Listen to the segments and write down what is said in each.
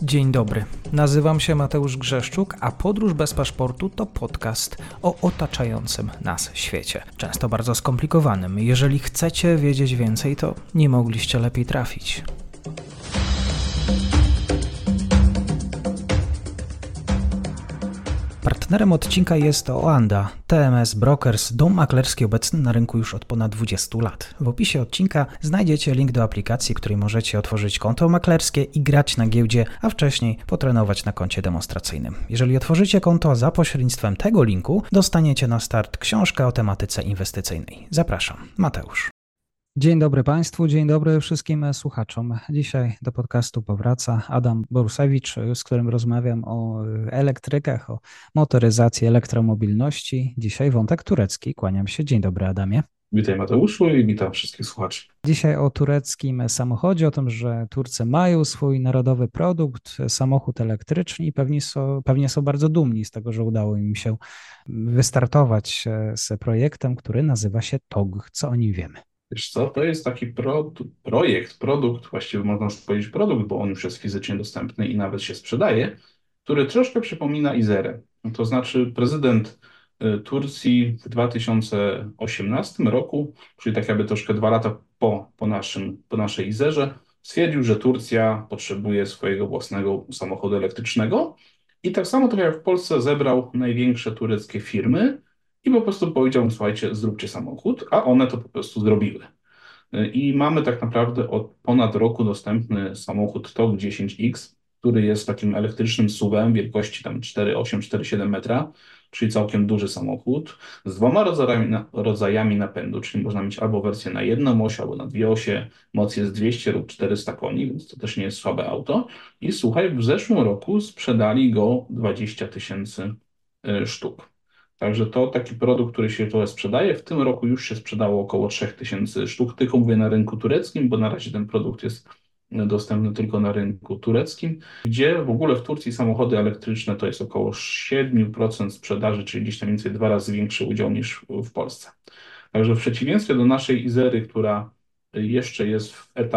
Dzień dobry, nazywam się Mateusz Grzeszczuk, a Podróż bez paszportu to podcast o otaczającym nas świecie. Często bardzo skomplikowanym. Jeżeli chcecie wiedzieć więcej, to nie mogliście lepiej trafić. Partnerem odcinka jest Oanda, TMS Brokers, dom maklerski obecny na rynku już od ponad 20 lat. W opisie odcinka znajdziecie link do aplikacji, w której możecie otworzyć konto maklerskie i grać na giełdzie, a wcześniej potrenować na koncie demonstracyjnym. Jeżeli otworzycie konto za pośrednictwem tego linku, dostaniecie na start książkę o tematyce inwestycyjnej. Zapraszam, Mateusz. Dzień dobry Państwu, dzień dobry wszystkim słuchaczom. Dzisiaj do podcastu powraca Adam Borusewicz, z którym rozmawiam o elektrykach, o motoryzacji, elektromobilności. Dzisiaj wątek turecki. Kłaniam się. Dzień dobry, Adamie. Witaj Mateuszu i witam wszystkich słuchaczy. Dzisiaj o tureckim samochodzie, o tym, że Turcy mają swój narodowy produkt, samochód elektryczny i pewnie są bardzo dumni z tego, że udało im się wystartować z projektem, który nazywa się TOG. Co o nim wiemy? Wiesz co, to jest taki produkt, właściwie można już powiedzieć produkt, bo on już jest fizycznie dostępny i nawet się sprzedaje, który troszkę przypomina Izerę. To znaczy prezydent Turcji w 2018 roku, czyli tak jakby troszkę 2 lata po naszej Izerze, stwierdził, że Turcja potrzebuje swojego własnego samochodu elektrycznego i tak samo trochę jak w Polsce zebrał największe tureckie firmy i po prostu powiedział, słuchajcie, zróbcie samochód, a one to po prostu zrobiły. I mamy tak naprawdę od ponad roku dostępny samochód TOG 10X, który jest takim elektrycznym SUV-em wielkości tam 4,8-4,7 metra, czyli całkiem duży samochód, z 2 rodzajami napędu, czyli można mieć albo wersję na jedną oś, albo na dwie osie, moc jest 200 lub 400 koni, więc to też nie jest słabe auto. I słuchaj, w zeszłym roku sprzedali go 20 000 sztuk. Także to taki produkt, który się tu sprzedaje. W tym roku już się sprzedało około 3000 sztuk, tylko mówię na rynku tureckim, bo na razie ten produkt jest dostępny tylko na rynku tureckim, gdzie w ogóle w Turcji samochody elektryczne to jest około 7% sprzedaży, czyli gdzieś tam mniej więcej 2 razy większy udział niż w Polsce. Także w przeciwieństwie do naszej Izery, która jeszcze jest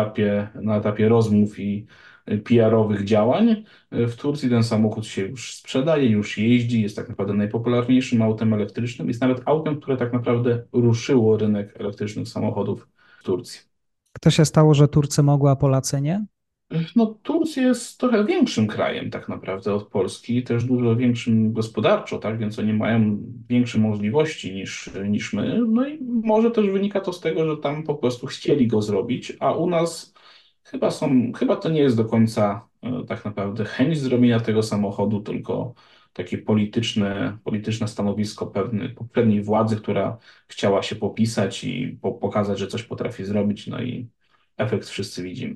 na etapie rozmów i PR-owych działań, w Turcji ten samochód się już sprzedaje, już jeździ, jest tak naprawdę najpopularniejszym autem elektrycznym, jest nawet autem, które tak naprawdę ruszyło rynek elektrycznych samochodów w Turcji. To się stało, że Turcy mogły, a Polacy nie? No, Turcja jest trochę większym krajem tak naprawdę od Polski, też dużo większym gospodarczo, tak, więc oni mają większe możliwości niż my. No i może też wynika to z tego, że tam po prostu chcieli go zrobić, a u nas chyba to nie jest do końca tak naprawdę chęć zrobienia tego samochodu, tylko takie polityczne stanowisko poprzedniej władzy, która chciała się popisać i pokazać, że coś potrafi zrobić, no i efekt wszyscy widzimy.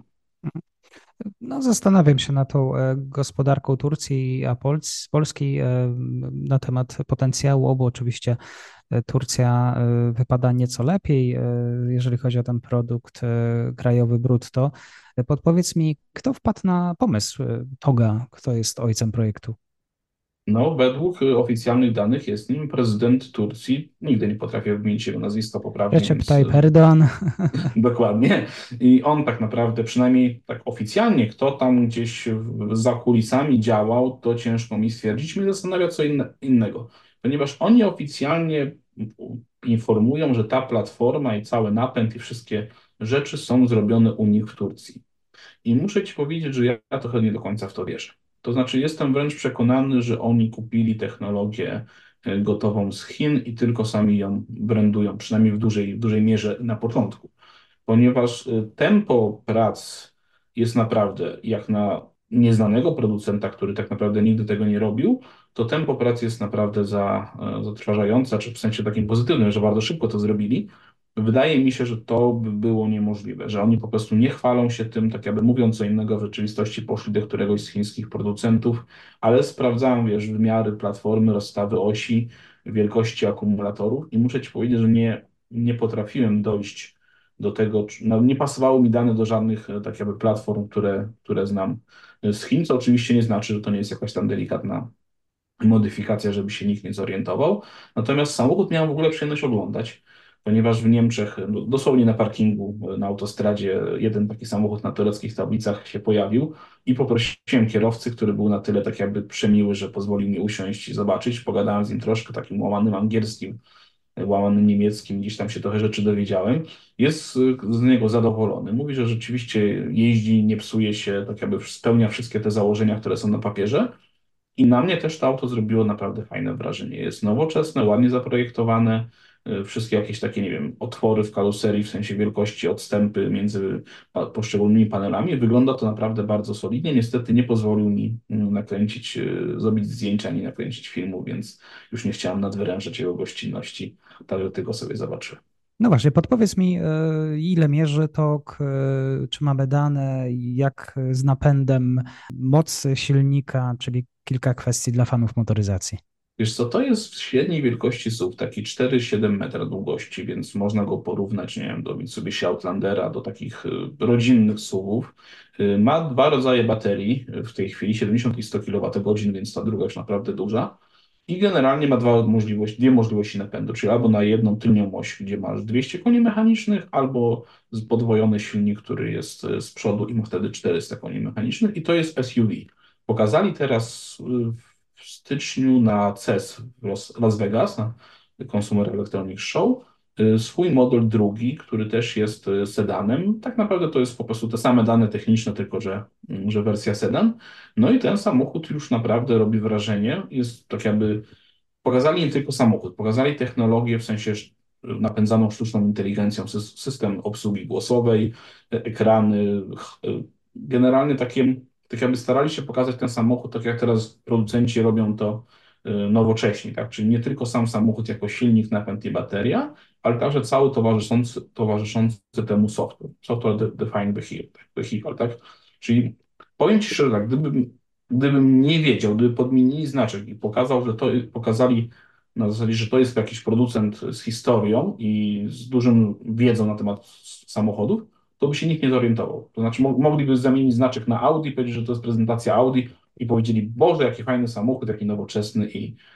No, zastanawiam się nad tą gospodarką Turcji, a Polski na temat potencjału obu. Oczywiście Turcja wypada nieco lepiej, jeżeli chodzi o ten produkt krajowy brutto. Podpowiedz mi, kto wpadł na pomysł TOGA, kto jest ojcem projektu? No, według oficjalnych danych jest nim prezydent Turcji. Nigdy nie potrafię wymienić jego nazwiska poprawnie, Recep więc Tayyip Erdoğan. dokładnie. I on tak naprawdę, przynajmniej tak oficjalnie, kto tam gdzieś za kulisami działał, to ciężko mi stwierdzić. Mnie zastanawia co innego, ponieważ oni oficjalnie informują, że ta platforma i cały napęd i wszystkie rzeczy są zrobione u nich w Turcji. I muszę ci powiedzieć, że ja trochę nie do końca w to wierzę. To znaczy, jestem wręcz przekonany, że oni kupili technologię gotową z Chin i tylko sami ją brandują, przynajmniej w dużej mierze na początku. Ponieważ tempo prac jest naprawdę jak na nieznanego producenta, który tak naprawdę nigdy tego nie robił, to tempo pracy jest naprawdę zatrważające, czy w sensie takim pozytywnym, że bardzo szybko to zrobili. Wydaje mi się, że to by było niemożliwe, że oni po prostu nie chwalą się tym, tak jakby mówiąc co innego, w rzeczywistości poszli do któregoś z chińskich producentów, ale sprawdzają, wiesz, wymiary platformy, rozstawy osi, wielkości akumulatorów i muszę ci powiedzieć, że nie potrafiłem dojść do tego, no, nie pasowały mi dane do żadnych tak jakby platform, które znam z Chin, co oczywiście nie znaczy, że to nie jest jakaś tam delikatna modyfikacja, żeby się nikt nie zorientował. Natomiast samochód miałem w ogóle przyjemność oglądać. ponieważ w Niemczech, no, dosłownie na parkingu, na autostradzie, jeden taki samochód na tureckich tablicach się pojawił i poprosiłem kierowcy, który był na tyle tak jakby przemiły, że pozwolił mi usiąść i zobaczyć. Pogadałem z nim troszkę takim łamanym angielskim, łamanym niemieckim, gdzieś tam się trochę rzeczy dowiedziałem. Jest z niego zadowolony. Mówi, że rzeczywiście jeździ, nie psuje się, tak jakby spełnia wszystkie te założenia, które są na papierze. I na mnie też to auto zrobiło naprawdę fajne wrażenie. Jest nowoczesne, ładnie zaprojektowane, wszystkie jakieś takie, nie wiem, otwory w karoserii, w sensie wielkości, odstępy między poszczególnymi panelami. Wygląda to naprawdę bardzo solidnie. Niestety nie pozwolił mi nakręcić, zrobić zdjęcia, ani nakręcić filmu, więc już nie chciałem nadwyrężać jego gościnności, także tylko sobie zobaczyłem. No właśnie, podpowiedz mi, ile mierzy tok, czy mamy dane, jak z napędem, moc silnika, czyli kilka kwestii dla fanów motoryzacji. Wiesz co, to jest w średniej wielkości SUV, taki 4,7 metra długości, więc można go porównać, nie wiem, do Mitsubishi Outlandera, do takich rodzinnych SUVów. Ma dwa rodzaje baterii, w tej chwili 70 i 100 kWh, więc ta druga już naprawdę duża. I generalnie ma dwie możliwości napędu, czyli albo na jedną tylnią oś, gdzie masz 200 koni mechanicznych, albo podwojony silnik, który jest z przodu i ma wtedy 400 koni mechanicznych i to jest SUV. Pokazali teraz w styczniu na CES w Las Vegas, na Consumer Electronics Show, swój model drugi, który też jest sedanem. Tak naprawdę to jest po prostu te same dane techniczne, tylko że wersja sedan. No i ten samochód już naprawdę robi wrażenie. Jest tak jakby, pokazali nie tylko samochód, pokazali technologię w sensie napędzaną sztuczną inteligencją, system obsługi głosowej, ekrany, generalnie takie, tak jakby starali się pokazać ten samochód, tak jak teraz producenci robią to nowocześnie, tak? Czyli nie tylko sam samochód jako silnik, napęd i bateria, ale także cały towarzyszący temu software defined vehicle, tak? Czyli powiem Ci szczerze, tak, gdybym nie wiedział, gdyby podmienili znaczek i pokazali na zasadzie, że to jest jakiś producent z historią i z dużym wiedzą na temat samochodów, to by się nikt nie zorientował. To znaczy mogliby zamienić znaczek na Audi, powiedzieć, że to jest prezentacja Audi i powiedzieli, Boże, jaki fajny samochód, jaki nowoczesny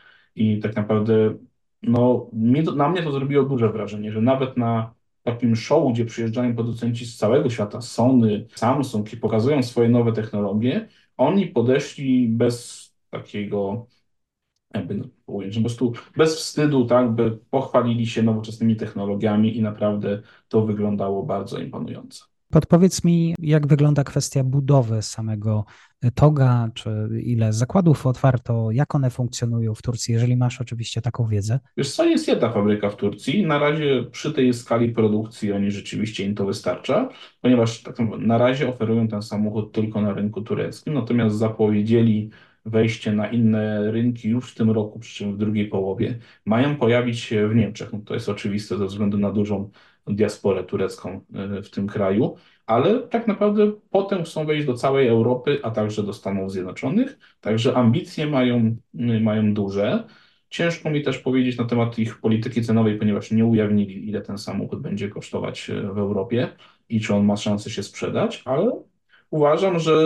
i tak naprawdę no, na mnie to zrobiło duże wrażenie, że nawet na takim show, gdzie przyjeżdżają producenci z całego świata, Sony, Samsung i pokazują swoje nowe technologie, oni podeszli bez takiego, jakby no, powiedzieć, po prostu bez wstydu, tak, by pochwalili się nowoczesnymi technologiami i naprawdę to wyglądało bardzo imponująco. Podpowiedz mi, jak wygląda kwestia budowy samego toga, czy ile zakładów otwarto, jak one funkcjonują w Turcji, jeżeli masz oczywiście taką wiedzę. Wiesz co, jest jedna fabryka w Turcji. Na razie przy tej skali produkcji oni rzeczywiście im to wystarcza, ponieważ tak na razie oferują ten samochód tylko na rynku tureckim, natomiast zapowiedzieli wejście na inne rynki już w tym roku, przy czym w drugiej połowie. Mają pojawić się w Niemczech. No to jest oczywiste ze względu na dużą diasporę turecką w tym kraju, ale tak naprawdę potem chcą wejść do całej Europy, a także do Stanów Zjednoczonych. Także ambicje mają duże. Ciężko mi też powiedzieć na temat ich polityki cenowej, ponieważ nie ujawnili, ile ten samochód będzie kosztować w Europie i czy on ma szansę się sprzedać, ale uważam, że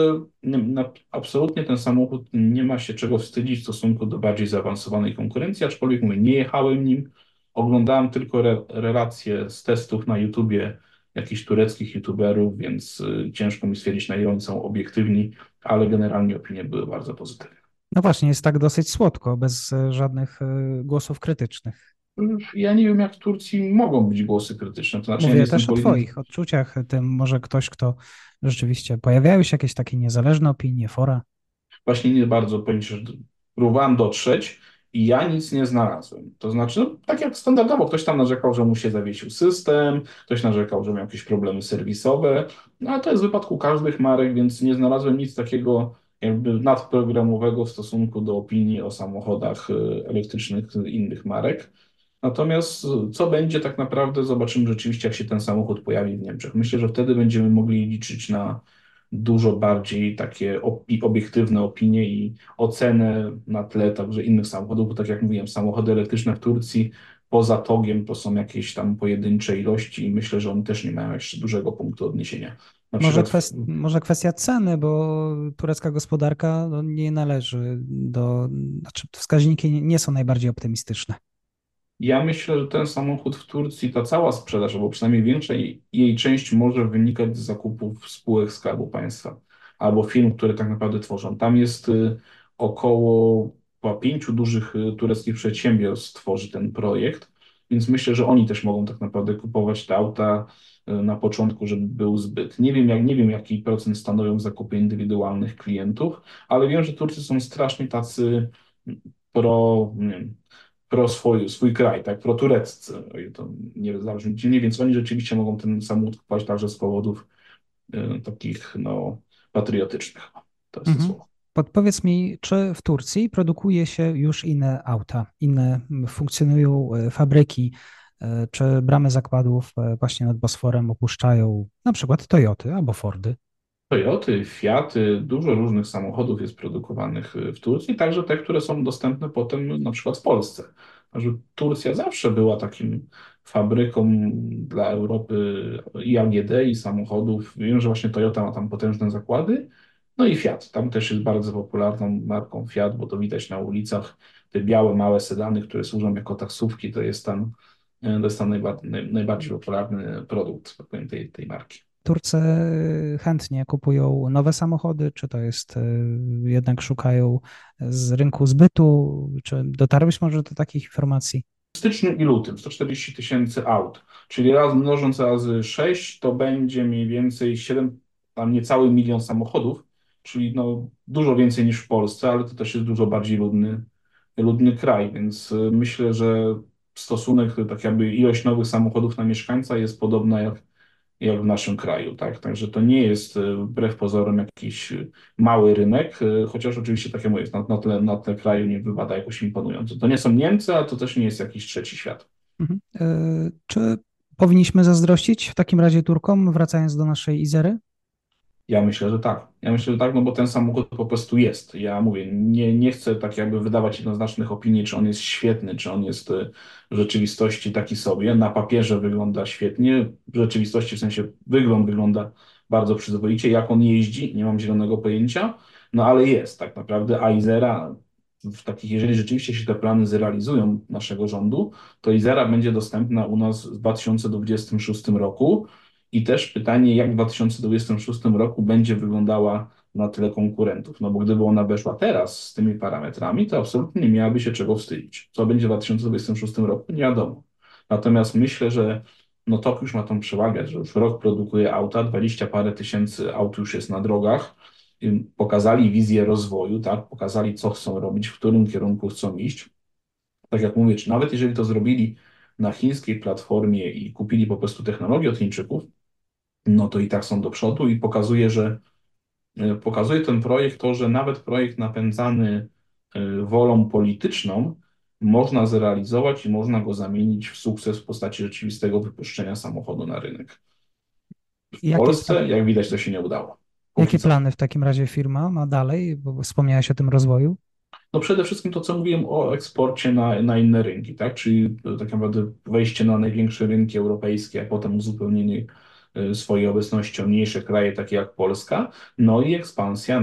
absolutnie ten samochód nie ma się czego wstydzić w stosunku do bardziej zaawansowanej konkurencji, aczkolwiek mówię, nie jechałem nim, oglądałem tylko relacje z testów na YouTubie jakichś tureckich YouTuberów, więc ciężko mi stwierdzić, na ile oni są obiektywni, ale generalnie opinie były bardzo pozytywne. No właśnie, jest tak dosyć słodko, bez żadnych głosów krytycznych. Ja nie wiem, jak w Turcji mogą być głosy krytyczne. To znaczy, ja nie Mówię jestem też o Twoich odczuciach, tym może ktoś, kto rzeczywiście pojawiają się jakieś takie niezależne opinie, fora. właśnie nie bardzo powiem ci, że próbowałem dotrzeć i ja nic nie znalazłem. To znaczy, no, tak jak standardowo, ktoś tam narzekał, że mu się zawiesił system, ktoś narzekał, że miał jakieś problemy serwisowe, no ale to jest w wypadku każdych marek, więc nie znalazłem nic takiego jakby nadprogramowego w stosunku do opinii o samochodach elektrycznych innych marek. Natomiast co będzie tak naprawdę, zobaczymy rzeczywiście, jak się ten samochód pojawi w Niemczech. Myślę, że wtedy będziemy mogli liczyć na dużo bardziej takie obiektywne opinie i ocenę na tle także innych samochodów, bo tak jak mówiłem, samochody elektryczne w Turcji poza togiem to są jakieś tam pojedyncze ilości i myślę, że one też nie mają jeszcze dużego punktu odniesienia. Na Może, przykład może kwestia ceny, bo turecka gospodarka no, nie należy do, znaczy wskaźniki nie są najbardziej optymistyczne. Ja myślę, że ten samochód w Turcji, ta cała sprzedaż, albo przynajmniej większa jej część może wynikać z zakupów spółek Skarbu Państwa albo firm, które tak naprawdę tworzą. Tam jest około chyba 5 dużych tureckich przedsiębiorstw tworzy ten projekt, więc myślę, że oni też mogą tak naprawdę kupować te auta na początku, żeby był zbyt. Nie wiem, jaki procent stanowią zakupy indywidualnych klientów, ale wiem, że Turcy są strasznie tacy nie wiem, swój kraj, tak, protureccy, o ile to nie zabrzmi dziwnie, więc oni rzeczywiście mogą ten samochód kupować także z powodów takich, no, patriotycznych. To jest to Mhm. słowo. Podpowiedz mi, czy w Turcji produkuje się już inne auta, inne funkcjonują fabryki, czy bramy zakładów właśnie nad Bosforem opuszczają na przykład Toyoty albo Fordy? Toyoty, Fiaty, dużo różnych samochodów jest produkowanych w Turcji, także te, które są dostępne potem na przykład w Polsce. Także Turcja zawsze była takim fabryką dla Europy i AGD, i samochodów. Wiem, że właśnie Toyota ma tam potężne zakłady, no i Fiat. Tam też jest bardzo popularną marką Fiat, bo to widać na ulicach. Te białe, małe sedany, które służą jako taksówki, to jest tam najbardziej popularny produkt, tak powiem, tej marki. Turcy chętnie kupują nowe samochody, czy to jest jednak szukają z rynku zbytu, czy dotarłeś może do takich informacji? W styczniu i lutym 140 tysięcy aut, czyli mnożąc razy 6, to będzie mniej więcej 7, tam niecały milion samochodów, czyli no dużo więcej niż w Polsce, ale to też jest dużo bardziej ludny kraj, więc myślę, że stosunek, tak jakby ilość nowych samochodów na mieszkańca jest podobna jak w naszym kraju, tak? Także to nie jest wbrew pozorom jakiś mały rynek, chociaż oczywiście, tak jak mówię, na tle kraju nie wypada jakoś imponująco. To nie są Niemcy, a to też nie jest jakiś trzeci świat. Mhm. Czy powinniśmy zazdrościć w takim razie Turkom, wracając do naszej Izery? Ja myślę, że tak. Ja myślę, że tak, no bo ten samochód po prostu jest. Ja mówię, nie chcę tak jakby wydawać jednoznacznych opinii, czy on jest świetny, czy on jest w rzeczywistości taki sobie. Na papierze wygląda świetnie, w rzeczywistości w sensie wygląda bardzo przyzwoicie. Jak on jeździ, nie mam zielonego pojęcia, no ale jest tak naprawdę. A Izera, jeżeli rzeczywiście się te plany zrealizują naszego rządu, to Izera będzie dostępna u nas w 2026 roku. I też pytanie, jak w 2026 roku będzie wyglądała na tle konkurentów. No bo gdyby ona weszła teraz z tymi parametrami, to absolutnie nie miałaby się czego wstydzić. Co będzie w 2026 roku, nie wiadomo. Natomiast myślę, że no TOK już ma tą przewagę, że już rok produkuje auta, 20 parę tysięcy aut już jest na drogach. Pokazali wizję rozwoju, tak? Pokazali, co chcą robić, w którym kierunku chcą iść. Tak jak mówię, czy nawet jeżeli to zrobili na chińskiej platformie i kupili po prostu technologię od Chińczyków, no to i tak są do przodu i pokazuje ten projekt to, że nawet projekt napędzany wolą polityczną można zrealizować i można go zamienić w sukces w postaci rzeczywistego wypuszczenia samochodu na rynek. W Jakie, w Polsce, tak, jak widać, to się nie udało. Póki jakie co. plany w takim razie firma ma dalej? Bo wspomniałeś o tym rozwoju. No przede wszystkim to, co mówiłem o eksporcie na inne rynki, tak? Czyli tak naprawdę wejście na największe rynki europejskie, a potem uzupełnienie swojej obecności o mniejsze kraje, takie jak Polska, no i ekspansja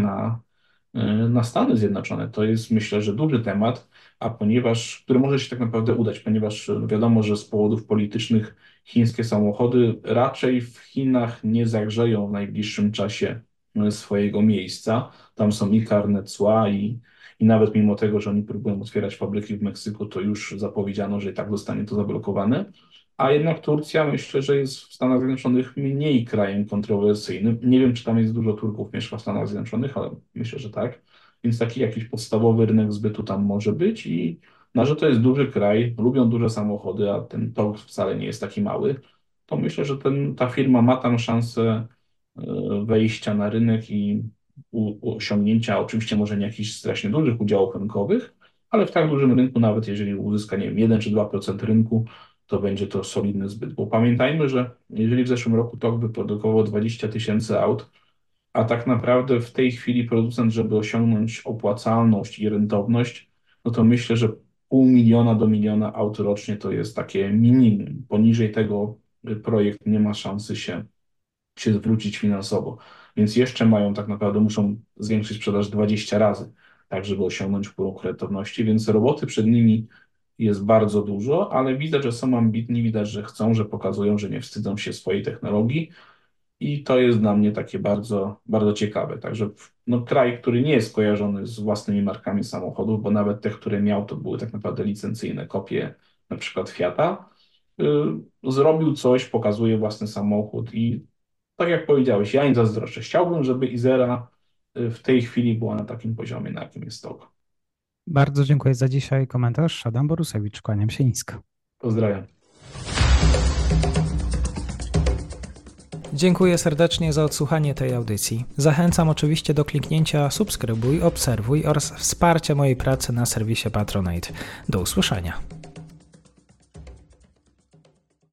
na Stany Zjednoczone. To jest, myślę, że duży temat, który może się tak naprawdę udać, ponieważ wiadomo, że z powodów politycznych chińskie samochody raczej w Chinach nie zagrzeją w najbliższym czasie swojego miejsca. Tam są i karne cła, i nawet mimo tego, że oni próbują otwierać fabryki w Meksyku, to już zapowiedziano, że i tak zostanie to zablokowane. A jednak Turcja myślę, że jest w Stanach Zjednoczonych mniej krajem kontrowersyjnym. Nie wiem, czy tam jest dużo Turków mieszka w Stanach Zjednoczonych, ale myślę, że tak. Więc taki jakiś podstawowy rynek zbytu tam może być i że to jest duży kraj, lubią duże samochody, a ten tor wcale nie jest taki mały, to myślę, że ta firma ma tam szansę wejścia na rynek i osiągnięcia, oczywiście może nie jakichś strasznie dużych udziałów rynkowych, ale w tak dużym rynku, nawet jeżeli uzyska, nie wiem, 1 czy 2% rynku, to będzie to solidny zbyt. Bo pamiętajmy, że jeżeli w zeszłym roku TOK wyprodukował 20 tysięcy aut, a tak naprawdę w tej chwili producent, żeby osiągnąć opłacalność i rentowność, no to myślę, że 500 000 do miliona aut rocznie to jest takie minimum. Poniżej tego projekt nie ma szansy się zwrócić finansowo. Więc jeszcze mają, tak naprawdę muszą zwiększyć sprzedaż 20 razy, tak żeby osiągnąć próg rentowności, więc roboty przed nimi jest bardzo dużo, ale widać, że są ambitni, widać, że chcą, że pokazują, że nie wstydzą się swojej technologii i to jest dla mnie takie bardzo, bardzo ciekawe. Także no, kraj, który nie jest kojarzony z własnymi markami samochodów, bo nawet te, które miał, to były tak naprawdę licencyjne kopie na przykład Fiata, zrobił coś, pokazuje własny samochód i tak jak powiedziałeś, ja im zazdroszczę. Chciałbym, żeby Izera w tej chwili była na takim poziomie, na jakim jest TOG. Bardzo dziękuję za dzisiaj komentarz. Adam Borusewicz, kłaniam się nisko. Pozdrawiam. Dziękuję serdecznie za odsłuchanie tej audycji. Zachęcam oczywiście do kliknięcia subskrybuj, obserwuj oraz wsparcia mojej pracy na serwisie Patronite. Do usłyszenia.